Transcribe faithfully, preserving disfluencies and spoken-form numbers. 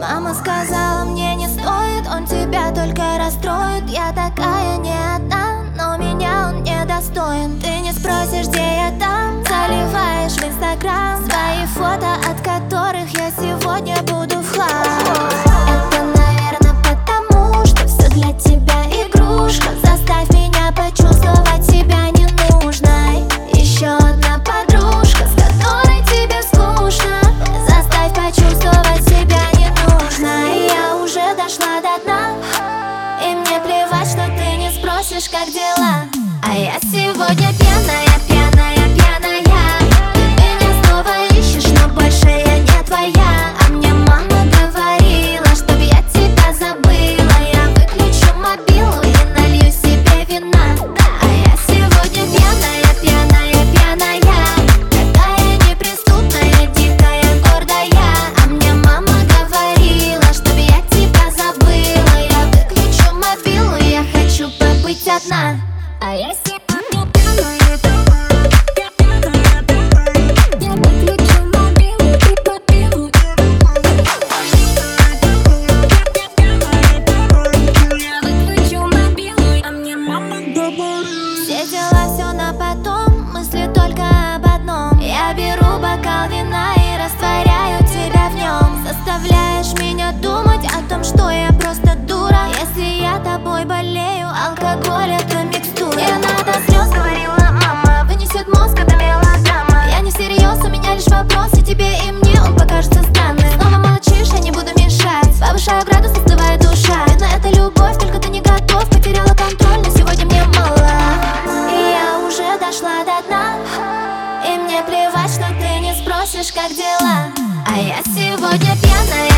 Мама сказала мне, не стоит, он тебя только расстроит. Я такая не одна, но меня он не достоин. Ты не спросишь, где я там, заливаешь в инстаграм свои фото, от которых я сегодня буду в хлам. Это, наверное, потому, что все для тебя игрушка. Заставь меня почувствовать себя ненужной. Еще одна подружка, с которой тебе скучно. Заставь почувствовать себя ненужной. Я уже дошла до дна, и мне плевать, что ты не спросишь, как дела. А я сегодня пьяная, пьяная, пьяная. Ты меня снова ищешь, но больше я не твоя. А мне мама говорила, чтоб я тебя забыла. Я выключу мобилу и налью себе вина. А я сегодня пьяная, пьяная, пьяная. Такая неприступная, дикая, гордая. А мне мама говорила, чтоб я тебя забыла. Я выключу мобилу, я хочу побыть одна. А я сегодня все дела, все на потом, мысли только об одном. Я беру бокал вина и растворяю тебя в нем. Заставляешь меня думать о том, что я просто дура. Если я тобой болею, алкоголь это микстура. Не надо слез, говорила мама, вынесет мозг, это мелодрама. Я не всерьез, у меня лишь вопросы тебе и мне, он покажется странным. Снова молчишь, я не буду мешать. Повышаю градус, остывает душа. Видно, это любовь, только ты не готов. Потеряла контроль, но сегодня мне мало. И я уже дошла до дна, и мне плевать, что ты не спросишь, как дела. А я сегодня пьяная.